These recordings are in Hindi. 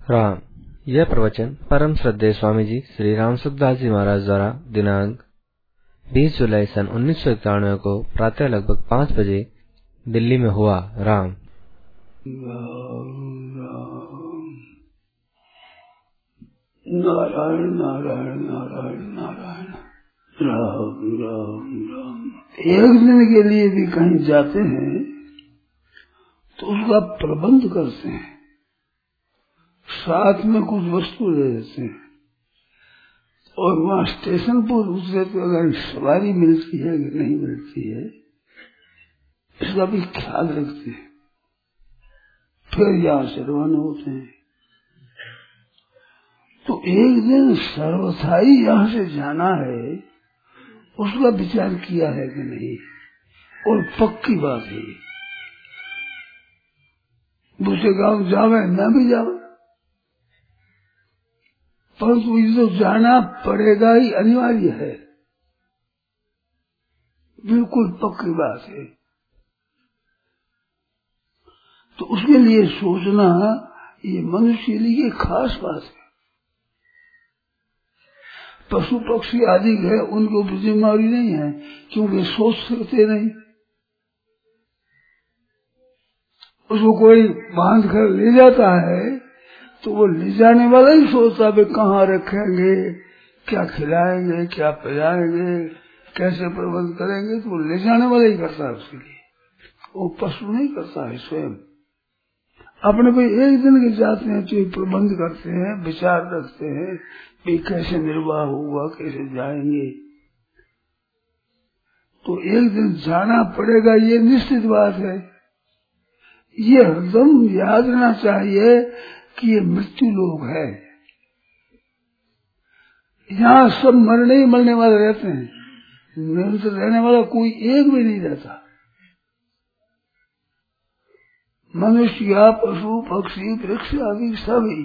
राम। यह प्रवचन परम श्रद्धेय स्वामी जी श्री राम सुखदास जी महाराज द्वारा दिनांक 20 जुलाई सन 1991 को प्रातः लगभग 5 बजे दिल्ली में हुआ। राम। नारायण नारायण नारायण नारायण राम राम राम। एक दिन के लिए भी कहीं जाते हैं तो उसका प्रबंध करते हैं, साथ में कुछ वस्तु ले लेते हैं और वहाँ स्टेशन पर उतरे तो अगर सवारी मिलती है कि नहीं मिलती है इसका भी ख्याल रखते हैं। फिर यहाँ से रवाना होते हैं। तो एक दिन सर्वथा ही यहाँ से जाना है, उसका विचार किया है कि नहीं, और पक्की बात है दूसरे गांव जावे मैं भी जाऊं, परंतु ये तो जाना पड़ेगा ही, अनिवार्य है, बिल्कुल पक्की बात है। तो उसके लिए सोचना ये मनुष्य के लिए खास बात है। पशु पक्षी आदि है उनको भी जिम्मेदारी नहीं है क्योंकि सोच सकते नहीं। उसको कोई बांध कर ले जाता है तो वो ले जाने वाला ही सोचता है कहाँ रखेंगे, क्या खिलाएंगे, क्या पिलाएंगे, कैसे प्रबंध करेंगे, तो वो ले जाने वाला ही करता है उसके लिए, वो पशु नहीं करता है स्वयं। अपने को एक दिन के जाते हैं तो प्रबंध करते हैं, विचार रखते हैं कि कैसे निर्वाह होगा, कैसे जाएंगे। तो एक दिन जाना पड़ेगा ये निश्चित बात है। ये हरदम याद रहना चाहिए कि ये मृत्यु लोक है, यहाँ सब मरने ही मरने वाले रहते हैं, निरंतर रहने वाला कोई एक भी नहीं रहता। मनुष्य पशु पक्षी वृक्ष आदि सभी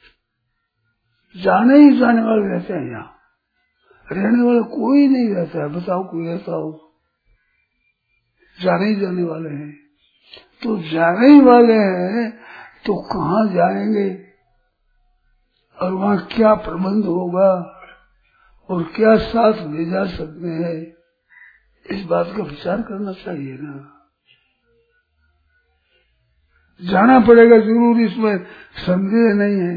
जाने ही जाने वाले रहते हैं, यहाँ रहने वाला कोई नहीं रहता है। बताओ कोई रहता हो? जाने ही जाने वाले हैं। तो जाने ही वाले हैं तो कहाँ जाएंगे और वहाँ क्या प्रबंध होगा और क्या साथ ले जा सकते हैं, इस बात का विचार करना चाहिए ना। जाना पड़ेगा जरूर, इसमें संदेह नहीं है।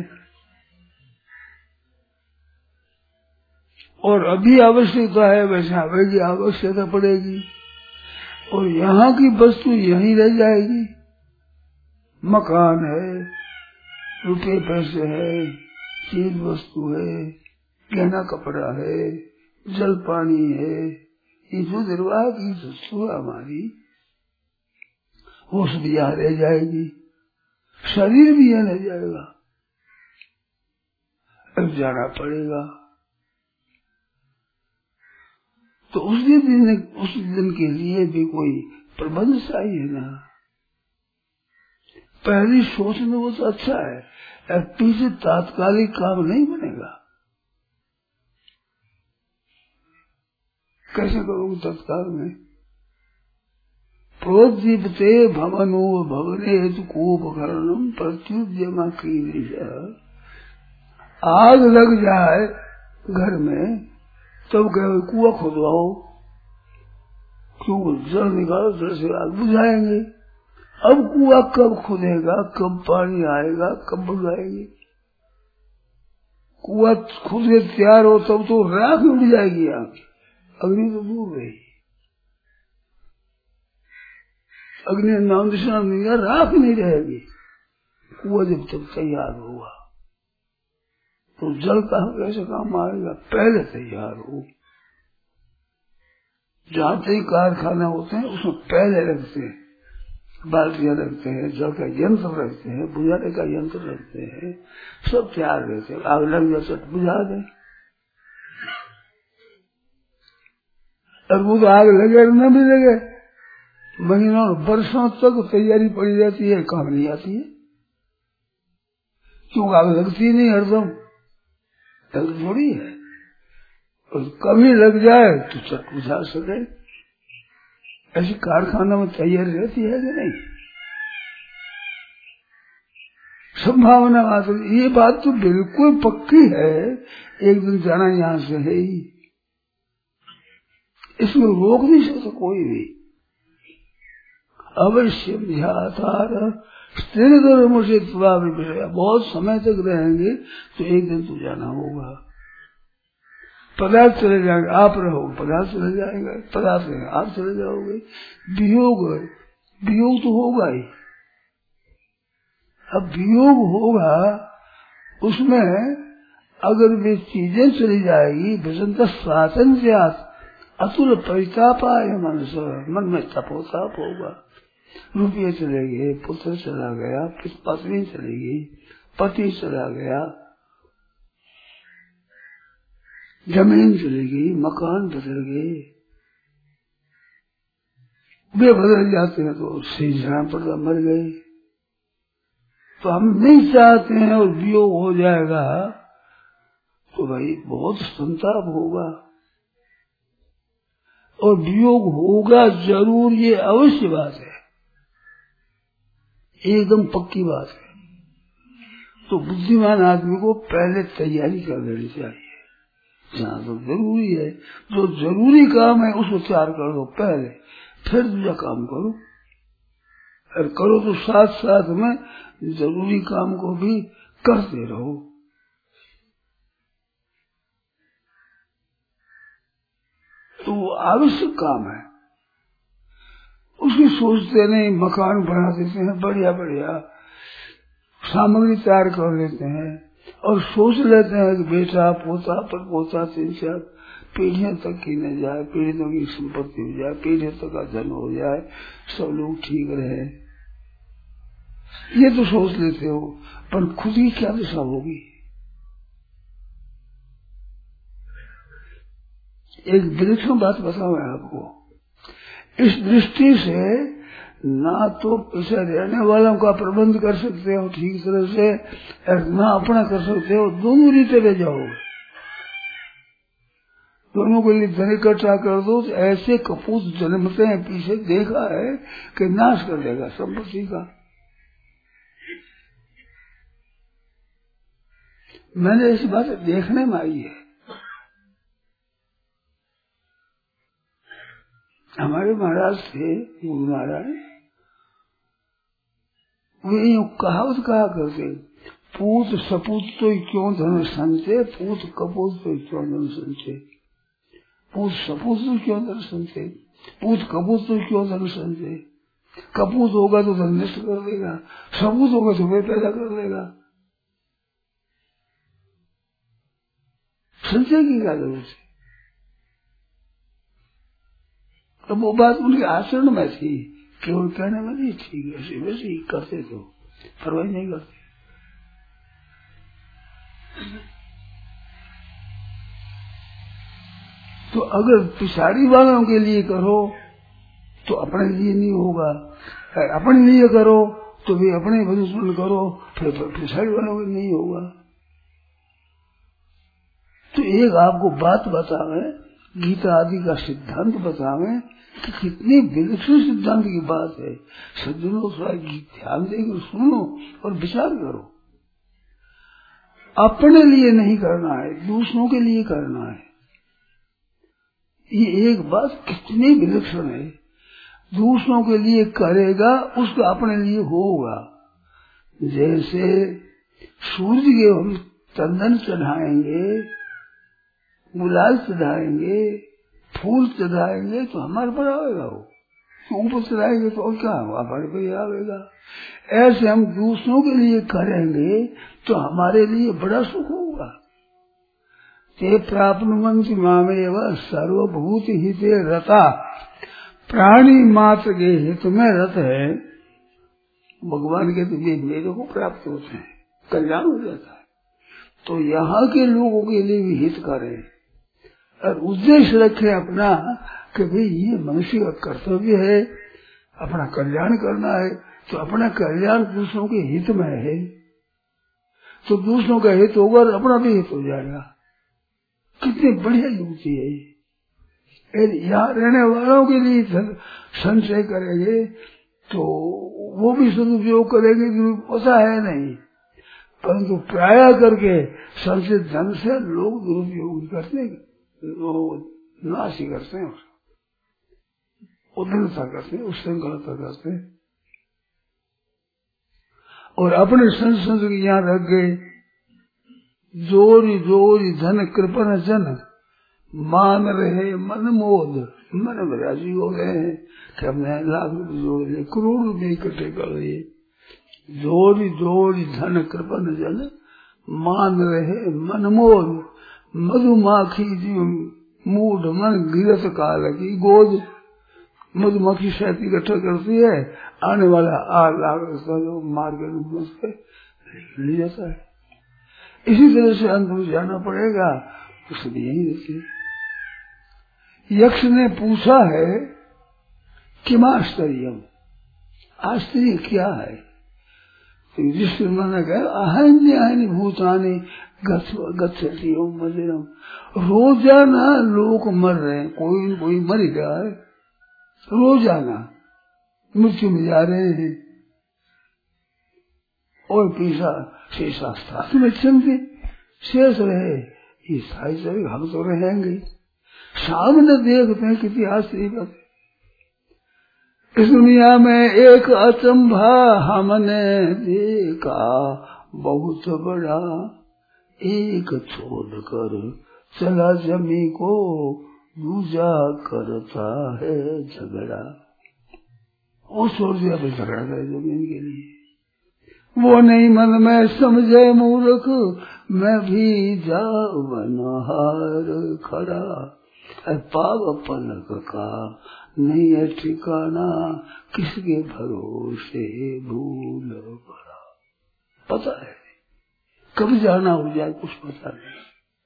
और अभी आवश्यकता है वैसे आगे आवश्यकता पड़ेगी और यहाँ की वस्तु यहीं रह जाएगी। मकान है, रुपये पैसे है, चीज वस्तु है, गहना कपड़ा है, जल पानी है, ये जो निर्वाह की वस्तु हमारी वो सब यहाँ रह जाएगी, शरीर भी यहाँ रह जाएगा। अब जाना पड़ेगा तो उस दिन के लिए भी कोई प्रबंध चाहिए ना। पहली सोच में वो तो अच्छा है, अब पीछे तात्कालिक काम नहीं बनेगा। कैसे करोगे तत्काल में? प्रोदीपते भवनो भवने कूपकरणम प्रत्युद्यमा की। आग लग जाए घर में तब कहे कुआं खुदवाओ, क्यों? जल निकालो, जल से आग बुझाएंगे। अब कुआं कब खुदेगा, कब पानी आएगा, कब बुझाएंगे? कुआं खुद के तैयार हो तब तो राख उड़ जाएगी, आग अग्नि तो दूर रही, अग्नि नाम निशान नहीं, राख नहीं रहेगी। कुआं जब तक तैयार होगा तो जल का कैसे काम आएगा? पहले तैयार हो। जहाँ तक कारखाना होते हैं उसमें पहले रखते हैं, बाल्टियां रखते हैं, जल का यंत्र रखते हैं, बुझाने का यंत्र रखते हैं, सब तैयार रहते हैं। आग लग जाए तो बुझा दें। और वो तो आग लगे न भी लगे, महीनों वर्षों तक तैयारी पड़ी रहती है, काम नहीं आती है। क्यों? आग लगती नहीं हरदम, थोड़ी है, और कभी लग जाए तो चट बुझा सके। ऐसी कारखाना में तैयारी रहती है कि नहीं? संभावना मात्र। ये बात तो बिल्कुल पक्की है, एक दिन जाना यहाँ से है ही, इसमें रोक नहीं सकता कोई भी। अवश्य मुझे बहुत समय तक रहेंगे तो एक दिन तो जाना होगा। पदार्थ चले जाएंगे, आप रहोगे, पदार्थ चले जाएगा, पदार्थ रहेंगे, आप चले जाओगे। वियोग तो होगा ही। अब वियोग होगा, उसमें अगर वे चीजें चली जाएगी, भजनता स्वातंत्र्यात अतुल परितापाय मन में तपोताप होगा। रुपये चले गए, पुत्र चला गया, पत्नी चली गई, पति चला गया, जमीन चली गई, मकान बदल गए, वे बदल जाते हैं तो सीजन पर मर गए। तो हम नहीं चाहते हैं और वियोग हो जाएगा तो भाई बहुत संताप होगा, और वियोग होगा जरूर, ये अवश्य बात है, एकदम पक्की बात है। तो बुद्धिमान आदमी को पहले तैयारी कर लेनी चाहिए। जहाँ तो जरूरी है, जो जरूरी काम है उसको तैयार कर दो पहले, फिर दूसरा काम करो। और करो तो साथ साथ में जरूरी काम को भी करते रहो। तो वो आवश्यक काम है, उसकी सोचते नहीं, मकान बना देते हैं, बढ़िया बढ़िया सामग्री तैयार कर लेते हैं और सोच लेते हैं कि बेटा पोता पर पोता 3-4 पीढ़ियों तक की न जाए, पीढ़ियों की संपत्ति हो जाए, पीढ़ियों तक का धन हो जाए, सब लोग ठीक रहे, ये तो सोच लेते हो, पर खुद की क्या दशा होगी। एक विलक्षण बात बताऊं मैं आपको, इस दृष्टि से ना तो पीछे रहने वालों का प्रबंध कर सकते हो ठीक तरह से, और ना अपना कर सकते हो, दोनों रीते ले जाओगे। दोनों के लिए धन इकट्ठा कर दो तो ऐसे कपूत जन्मते हैं, पीछे देखा है कि नाश कर देगा संपत्ति का। मैंने इस बात देखने में आई है। हमारे महाराज थे गुरु महाराज, वे यूं कहावत कहा करते, पूत सपूत तो क्यों धन संचे, पूत कपूत तो क्यों धन संचे, पूत सपूत तो क्यों धन संचे, पूत कपूत तो क्यों धन संचे। कपूत होगा तो धन नष्ट कर देगा, सपूत होगा तो वे पैदा कर देगा, संचय की क्या जरूरत है। तो वो बात उनके आचरण में थी, केवल कहने में नहीं थी, ऐसे वैसे ही करते तो परवाह नहीं करते। तो अगर पिछाड़ी वालों के लिए करो तो अपने लिए नहीं होगा, अपने लिए करो तो भी अपने भजन करो, फिर पिछाड़ी वालों के नहीं होगा। तो एक आपको बात बतावे, गीता आदि का सिद्धांत बतावे कि कितनी विलक्षण सिद्धांत की बात है। सज्जनों थोड़ा ध्यान देकर सुनो और विचार करो। अपने लिए नहीं करना है, दूसरों के लिए करना है। ये एक बात कितनी विलक्षण है। दूसरों के लिए करेगा, उसका अपने लिए होगा। जैसे सूरज के हम चंदन चढ़ाएंगे, गुलाल चढ़ाएंगे, फूल चढ़ाएंगे तो हमारे पर आएगा, वो ऊपर चढ़ाएंगे तो और क्या हमारे पर आएगा। ऐसे हम दूसरों के लिए करेंगे तो हमारे लिए बड़ा सुख होगा। ते प्राप्नुवन्ति मामेव सर्वभूत हिते रता, प्राणी मात्र के हित में रत है। भगवान के तो ये मेरे को प्राप्त होते हैं, कल्याण हो जाता है। तो यहाँ के लोगों के लिए भी हित करें और उद्देश्य रखें अपना कि भाई ये मनुष्य का कर्तव्य है, अपना कल्याण करना है। तो अपना कल्याण दूसरों के हित में है तो दूसरों का हित होगा और अपना भी हित हो जाएगा। कितनी बढ़िया युक्ति है। यहाँ रहने वालों के लिए संचय करेंगे तो वो भी सदुपयोग करेंगे, पता है नहीं। परंतु प्राय करके संचित धन से लोग दुरुपयोग करते हैं, नाश ही करते हैं, उद्दंडता करते हैं, उच्छृंखलता करते हैं और अपने संत के यहाँ रख गए। जोरी जोरी धन कृपण जन मान रहे मन मोद, मन में राजी हो गए हैं कि हमने लाख रुपये जोड़ दिए, करोड़ रुपये इकट्ठे कर लिए। जोरी जोरी धन कृपण जन मान रहे मन मोद, मधुमाखी जी मूड मन गिरत काल की गोद। मधुमक्खी शहद इकट्ठा करती है, आने वाला 8 लाख जो मार के रूप में उसके ले जाता है। इसी तरह से अंत में जाना पड़ेगा, उसने यही देखिए। यक्ष ने पूछा है कि आश्चर्य, आश्चर्य क्या है? तो जिस मैंने कहा अहन्य भूतानी गच्छति मदिरम, रोजाना लोग मर रहे हैं, कोई न कोई मर गया है, रोजाना मृत्यु में जा रहे हैं और पीछा शेषास्था में चलते शेष रहे, ये सारी चले हम तो रहेंगे। सामने देखते हैं कितनी आश्चर्य बात है। इस दुनिया में एक अचंभा हमने देखा बहुत बड़ा, एक छोड़कर चला जमी को दूजा करता है झगड़ा। वो छोड़ दिया तो झगड़ा था जमीन के लिए। वो नहीं मन में समझे मूर्ख, मैं भी जाऊं बनहार खड़ा, पाव पलक का नहीं है ठिकाना, किसके भरोसे भूल पड़ा। पता है कब जाना हो जाए कुछ पता नहीं।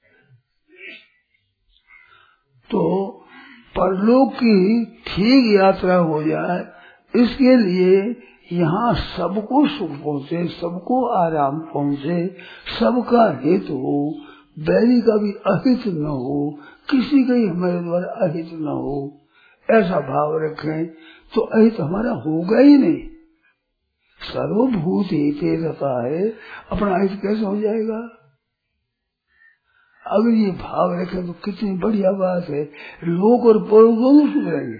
तो परलोक की ठीक यात्रा हो जाए, इसके लिए यहाँ सबको सुख पहुँचे, सबको आराम पहुँचे, सबका हित हो, बैरी का भी अहित न हो, किसी का ही हमारे द्वारा अहित न हो, ऐसा भाव रखें तो अहित हमारा होगा ही नहीं। सर्वभूत हित रहता है, अपना अहित कैसे हो जाएगा? अगर ये भाव रखें तो कितनी बढ़िया बात है। लोग और परलोक दोनों सुख रहेंगे,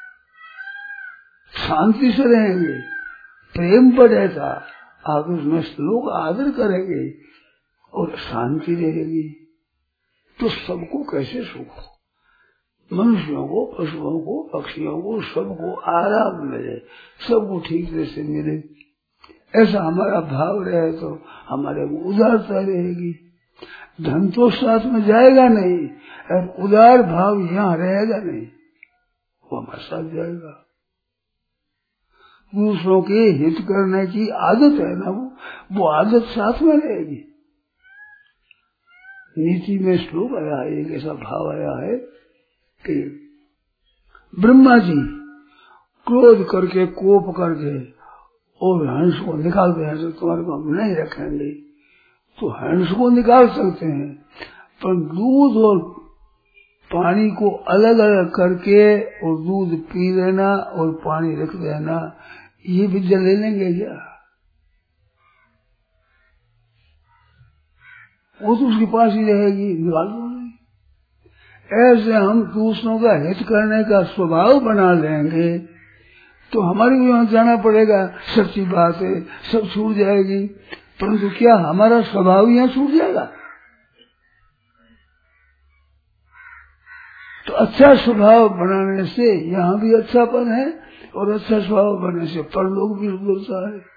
शांति से रहेंगे, प्रेम बढ़ेगा, आपस में लोग आदर करेंगे और शांति रहेगी। तो सबको कैसे सुख हो? मनुष्यों को, पशुओं को, पक्षियों को, सबको आराम मिले, सबको ठीक तरह से मिले, ऐसा हमारा भाव रहे तो हमारे में उदारता रहेगी। धन तो साथ में जाएगा नहीं और उदार भाव यहाँ रहेगा नहीं, वो हमारे साथ जाएगा। दूसरों के हित करने की आदत है ना, वो आदत साथ में रहेगी। नीति में श्लोक आया है, एक ऐसा भाव आया है कि ब्रह्मा जी क्रोध करके, कोप करके और हंस को निकालते हैं, तो तुम्हारे को हम नहीं रखेंगे। तो हंस को निकाल सकते हैं, पर दूध और पानी को अलग अलग करके और दूध पी लेना और पानी रख देना, ये विद्या ले लेंगे क्या? वो तो उसके पास ही रहेगी, निकाल दो नहीं। ऐसे हम दूसरों का हित करने का स्वभाव बना लेंगे तो हमारे को यहाँ जाना पड़ेगा। सच्ची बात है, सब छूट जाएगी, परंतु क्या हमारा स्वभाव यहाँ छूट जाएगा? तो अच्छा स्वभाव बनाने से यहाँ भी अच्छापन है और अच्छा स्वभाव बनने से परलोक भी उभरता है।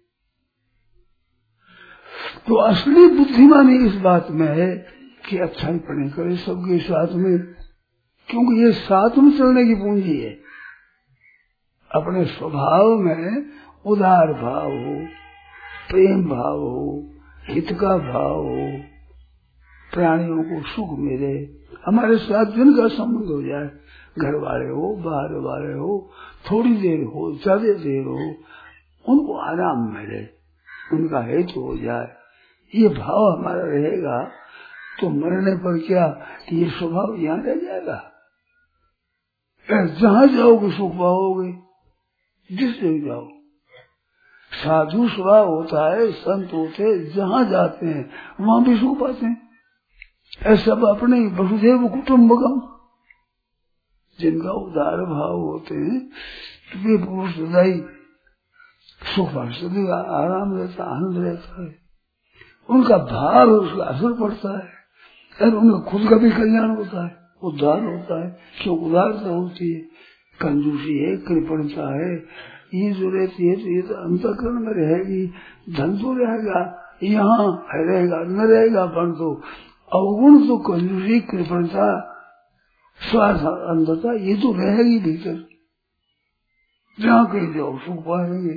तो असली बुद्धिमानी इस बात में है कि अच्छाई पढ़े करे सबके साथ में, क्योंकि ये साथ में चलने की पूंजी है। अपने स्वभाव में उदार भाव हो, प्रेम भाव हो, हित का भाव हो, प्राणियों को सुख मिले, हमारे साथ जिनका संबंध हो जाए, घर वाले हो, बाहर वाले हो, थोड़ी देर हो, ज्यादा देर हो, उनको आराम मिले, उनका हित हो जाए, ये भाव हमारा रहेगा तो मरने पर क्या ये स्वभाव यहाँ रह जाएगा? जहाँ जाओगे सुख पाओगे, जिस जगह जाओ साधु स्वभाव होता है, संत होते जहाँ जाते हैं वहाँ भी सुख पाते हैं। ऐसा अपने वसुधैव कुटुम्बकम, जिनका उदार भाव होते हैं तो वे पुरुष सदाई सुख सदैव आराम रहता, आनंद रहता है। उनका भाव उसका असर पड़ता है और उनका खुद का भी कल्याण होता है, उद्धार होता है। क्यों उदारता होती है, कंजूसी है, कृपणता है, ये जो रहती है तो ये तो अंतःकरण में रहेगी। धन तो रहेगा, यहाँ रहेगा न रहेगा, परंतु अवगुण तो कंजूसी, कृपणता, स्वार्थ, अंधता ये तो रहेगी भीतर। जहाँ कहीं जाओ सुख पाएंगे।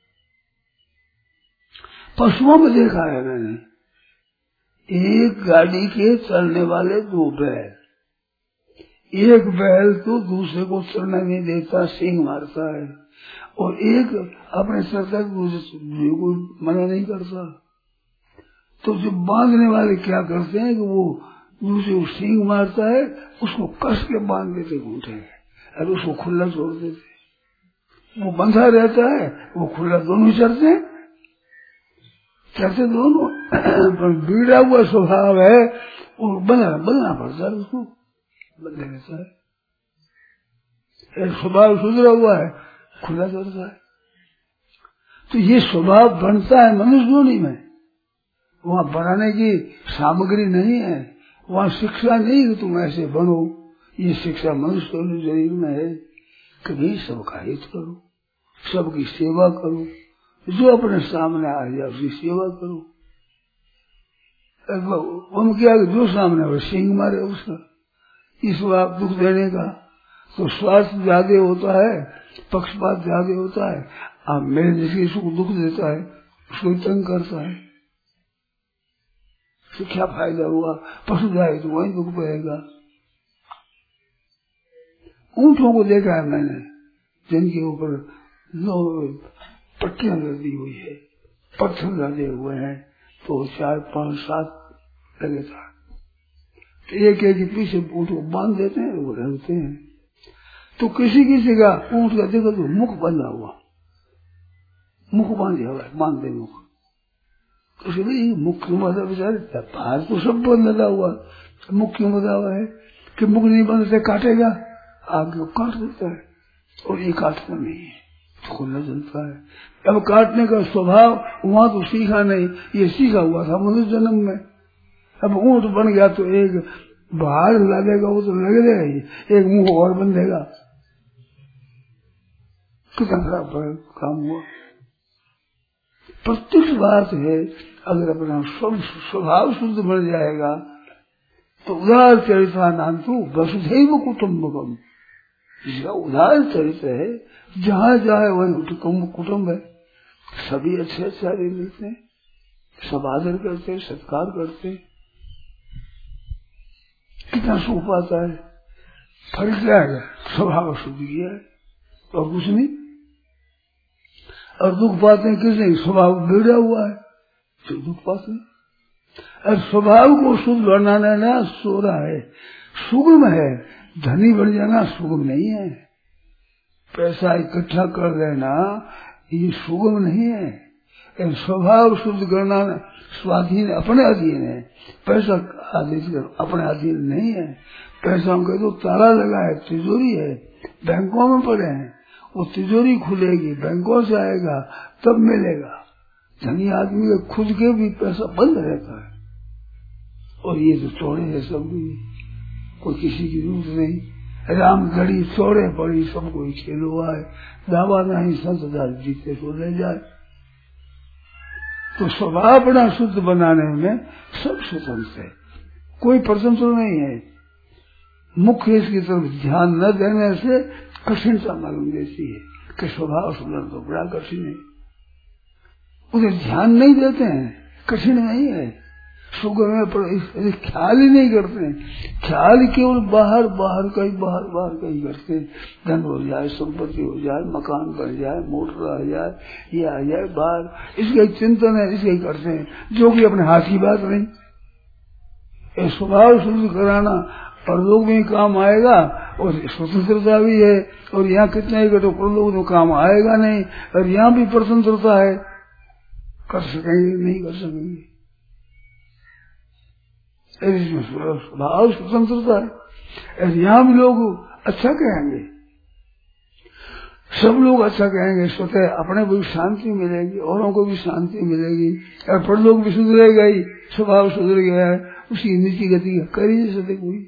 पशुओं में देखा है मैंने, एक गाड़ी के चलने वाले 2 बैल, एक बैल तो दूसरे को चलने नहीं देता, सींग मारता है, और एक अपने सर तक दूसरे को मना नहीं करता। तो जो बांधने वाले क्या करते हैं कि वो दूसरे को सींग मारता है, उसको कस के बांध देते घूंटे और उसको खुला छोड़ देते। वो बंधा रहता है, वो खुला, दोनों चलते दोनों पर बिगड़ा हुआ स्वभाव है, और बदलना पड़ता है, उसको बदले रहता है। एक स्वभाव सुधरा हुआ है, खुला चलता है। तो ये स्वभाव बनता है मनुष्य योनि में। वहाँ बनाने की सामग्री नहीं है, वहाँ शिक्षा नहीं कि तुम ऐसे बनो। ये शिक्षा मनुष्य शरीर में है। कभी सबका हित करो, सबकी सेवा करो, जो अपने सामने आ जाए उसकी सेवा करो। हम क्या, जो सामने वो सींग मारे उसका, इस बात दुख देने का तो स्वार्थ ज्यादा होता है, पक्षपात ज्यादा होता है। अब मेरे जैसे इसको दुख देता है, उसको तंग करता है, तो क्या फायदा हुआ? पशु जाए तो वही दुख पाएगा। ऊँटों को देखा है मैंने, जिनके ऊपर पट्टियां लगी हुई है, पत्थर लगे हुए हैं, तो 4, 5, 7 लगे था, तो एक के पीछे ऊँट को बांध देते हैं, वो रहते हैं। तो किसी का ऊँट का देखो तो मुख बंधा हुआ, मुख बांधे हुआ, बांध दे मुख, तो मुख क्यों बंधा? बेचारे बाहर तो सब बंधा हुआ, मुख क्यों बंधा हुआ है? कि मुख नहीं बंधते काटेगा, आगे काट देता है, और ये काटना नहीं है, खुला चलता है। अब काटने का स्वभाव वहाँ तो सीखा नहीं, ये सीखा हुआ था मनुष्य जन्म में। अब ऊँट बन गया तो एक बाहर लगेगा, वो तो लगेगा ही, एक मुंह और बंधेगा, कितना खराब काम हुआ। प्रत्यक्ष बात है, अगर अपना स्वभाव शुद्ध बन जाएगा तो उदार चरित्र नाम तो वसुधैव कुटुम्बकम, जिसका उदार चरित्र है, जहाँ जाए वही कुटुम्ब है। सभी अच्छे आचार्य मिलते हैं, सब आदर करते हैं, सत्कार करते हैं, कितना सुख पाता है। फर्क क्या है? स्वभाव शुद्ध किया है और कुछ नहीं। और दुख पाते हैं किसने? स्वभाव बिगड़ा हुआ है तो दुख पाते हैं। और स्वभाव को शुद्ध बनाना ना सोरा है, सुगम है। धनी बन जाना सुगम नहीं है, पैसा इकट्ठा कर लेना ये सुगम नहीं है। स्वभाव शुद्ध करना स्वाधीन, अपने अधीन है। पैसा आदेश अपने अधीन नहीं है। पैसा हम कहते तो ताला लगा है, तिजोरी है, बैंकों में पड़े हैं, वो तिजोरी खुलेगी, बैंकों से आएगा तब मिलेगा। धनी आदमी के खुद के भी पैसा बंद रहता है, और ये तो चौड़े है सब, कोई किसी की जरूरत नहीं। राम घड़ी चौड़े पड़ी, सब कोई खेल हुआ है, दावा नहीं संतदार जीते तो ले जाए। तो स्वभाव अपना शुद्ध बनाने में सब स्वतंत्र है, कोई परतंत्र नहीं है। मुख्य इसकी तरफ ध्यान न देने से कठिनता मालूम देती है कि स्वभाव सुधर तो बड़ा कठिन है। उसे ध्यान नहीं देते हैं, कठिन नहीं है, सुगम है, पर ख्याल ही नहीं करते। ख्याल केवल बाहर बाहर का ही करते। धन हो जाए, संपत्ति हो जाए, मकान बन जाए, मोटर आ जाए, ये आ जाए बाहर, इसका एक चिंतन है, इसका ही करते हैं, जो कि अपने हाथ की बात नहीं। स्वभाव शुद्ध कराना परलोक में काम आएगा और स्वतंत्रता भी है, और यहाँ कितना ही तो परलोक में काम आएगा नहीं, और यहाँ भी स्वतंत्रता है, कर सकेंगे नहीं कर सकेंगे, स्वभाव स्वतंत्रता है। यहाँ भी लोग अच्छा कहेंगे, सब लोग अच्छा कहेंगे, स्वतः अपने को भी शांति मिलेगी, औरों को भी शांति मिलेगी, और परलोक भी सुधरेगा ही, स्वभाव सुधर गया है, उसकी नीति गति कर ही नहीं सकते कोई।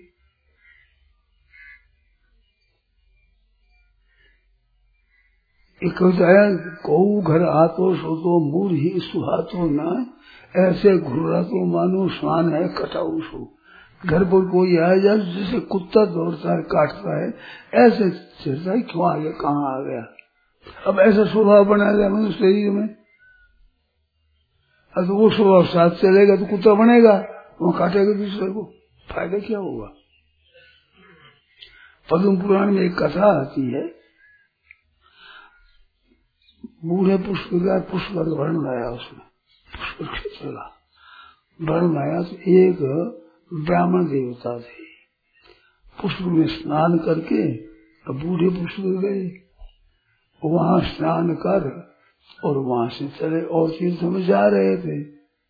एक कविता है, कऊ घर आतो सो मूर ही सुहातो ना, ऐसे घुर्रा तो मानो स्वान है कटाऊ सो। घर पर कोई आ जाए जैसे कुत्ता दौड़ता है काटता है, ऐसे चिड़ता है क्यों आ गया कहाँ आ गया। अब ऐसा स्वभाव बना दिया मनुष्य शरीर में, अब वो स्वभाव साथ चलेगा तो कुत्ता बनेगा, वो काटेगा दूसरे को, फायदा क्या होगा। पद्म पुराण में एक कथा आती है, बूढ़े पुष्कर पुष्कर वर्ण लाया, उसमें पुष्कर क्षेत्र का वर्ण लाया, तो एक ब्राह्मण देवता थे, पुष्कर में स्नान करके बूढ़े पुष्कर गए, वहां स्नान कर और वहां से चले और तीर्थ में जा रहे थे,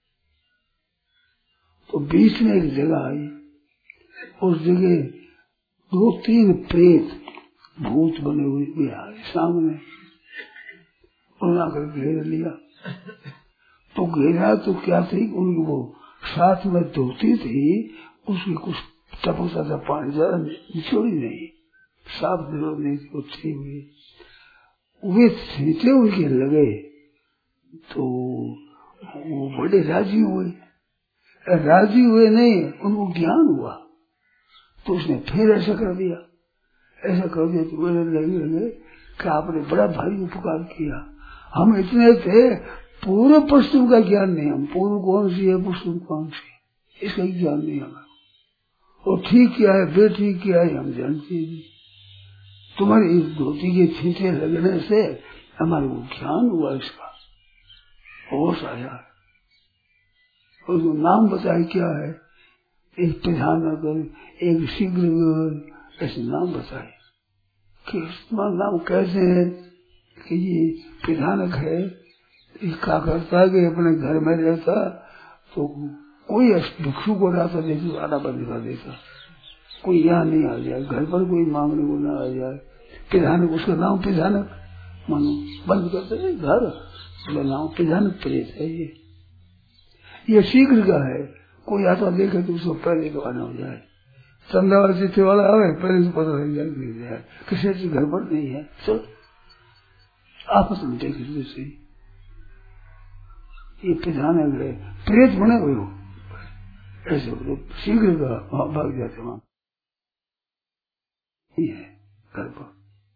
तो बीच में एक जगह आई, उस जगह 2-3 प्रेत भूत बने हुए भी आए सामने, उन्होंने घेर लिया। तो घेरा तो क्या थी, उनकी वो साथ में धोती थी, उसकी कुछ टपकता था पानी, ज्यादा निचोड़ी नहीं, साफ जरूरत नहीं थी, वो थी हुई, वे छींटे उनके लगे, तो वो बड़े राजी हुए, राजी हुए नहीं, उनको ज्ञान हुआ, तो उसने फिर ऐसा कर दिया, ऐसा कर दिया, तो वे लगे कि आपने बड़ा भारी उपकार किया, हम इतने थे, पूर्व पश्चिम का ज्ञान नहीं, हम पूर्व कौन सी है पश्चिम कौन सी, इसका ज्ञान नहीं हमें, और ठीक क्या है बेठीक क्या है हम जानते नहीं, तुम्हारी इस धोती के छींटे लगने से हमारे को ज्ञान हुआ, इसका होश आया, और उसको नाम बताए क्या है, एक प्रधानगर, एक शीघ्र, ऐसे नाम बताए कि नाम कैसे है कि ये प्रधानक है, क्या करता है कि अपने घर में रहता तो कोई भिक्षु को रहता देखो आना बंद कर देता, कोई यहाँ नहीं आ जाए, घर पर कोई मांगने को ना आ जाए, प्रधानक, उसका नाम प्रधानक मानो, बंद करते है घर, उसका नाम प्रधानक प्रेत है। ये शीघ्र का है, कोई आता देखे तो उसको पहले तो आना हो जाए, चंदा वाला चिट्ठी वाला आवे पहले से पता लग जाए किसी से घर पर नहीं है, चलो आपस में देख लीजिए सही, ये प्रधानक है, प्रेत बने हुए हो, ऐसे शीघ्र का भाग जाते वहां है घर पर।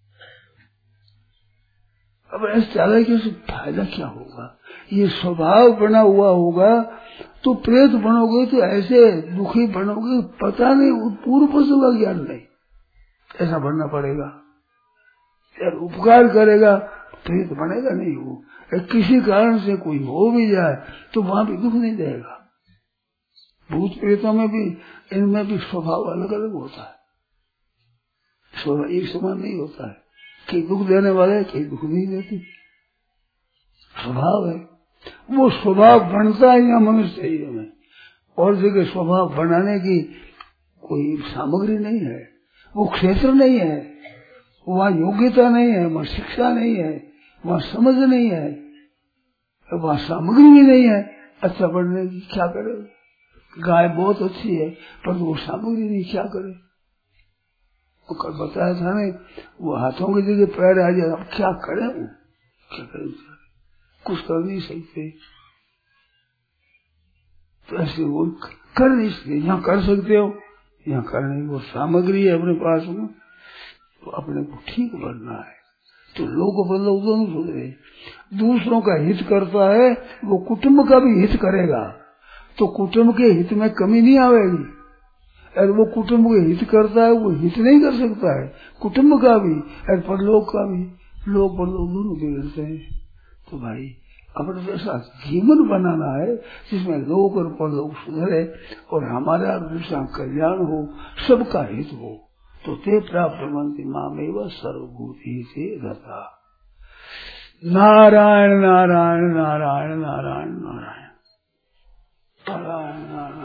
अब ऐसे चला कि उससे फायदा क्या होगा, ये स्वभाव बना हुआ होगा तो प्रेत बनोगे तो ऐसे दुखी बनोगे, पता नहीं पूर्व पशु का ज्ञान नहीं, ऐसा बनना पड़ेगा, यार उपकार करेगा प्रेत बनेगा नहीं, वो किसी कारण से कोई हो भी जाए तो वहां भी दुख नहीं देगा। भूत प्रेतों में भी, इनमें भी स्वभाव अलग अलग होता है, स्वभाव एक समान नहीं होता है, कई दुख देने वाले कई दुख नहीं देते, स्वभाव है, वो स्वभाव बनता है यहाँ मनुष्य शरीर में, और जगह स्वभाव बनाने की कोई सामग्री नहीं है, वो क्षेत्र नहीं है, वहाँ योग्यता नहीं है, वहाँ शिक्षा नहीं है, वहाँ समझ नहीं है, वहाँ सामग्री भी नहीं है, अच्छा बनने की क्या करे, गाय बहुत अच्छी है पर वो सामग्री नहीं, क्या करे, वो कल बताया था नहीं, वो हाथों की जगह पैर आ जाए, अब क्या करे, वो क्या करे, कुछ कर नहीं सकते, तो ऐसे वो कर नहीं सकते, यहाँ कर सकते हो, यहाँ करने की वो सामग्री है अपने पास में, तो अपने को ठीक बनना है, तो लोग बदलो दोनों सुधरे, दूसरों का हित करता है वो कुटुंब का भी हित करेगा, तो कुटुंब के हित में कमी नहीं आवेगी, और वो कुटुंब के हित करता है वो हित नहीं कर सकता है, कुटुंब का भी और परलोक का भी, लोग परलोक दोनों बिगड़ते हैं। तो भाई अपने जैसा जीवन बनाना है जिसमें लोग और परलोक सुधरे और हमारा दूसरा कल्याण हो, सबका हित हो, तो ते प्राप्त मंत्री मामेव सर्वभूति से रता। नारायण नारायण नारायण नारायण नारायण नारायण नारायण।